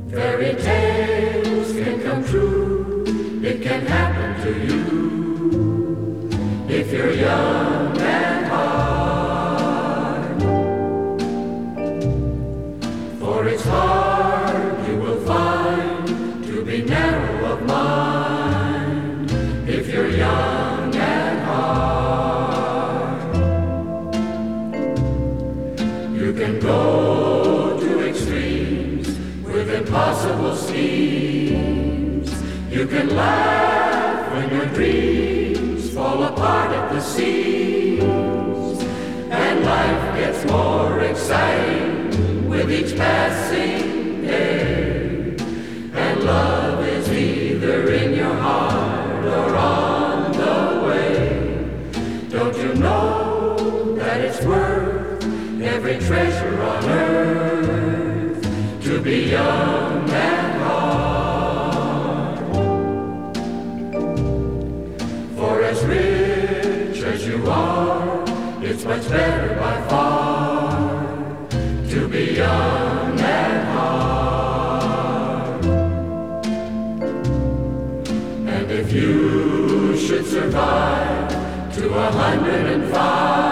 Fairy tales can come true, it can happen to you if you're young at heart. For it's hard, you will find, to be narrow of mind if you're young at heart. You can go to extremes with impossible schemes. You can laugh when your dreams fall apart at the seams, and life gets more exciting with each passing day. And love is either in your heart or on the way. Don't you know that it's worth every treasure on earth to be young at heart? For as rich as you are, it's much better by far to be young at heart. And if you should survive to 105,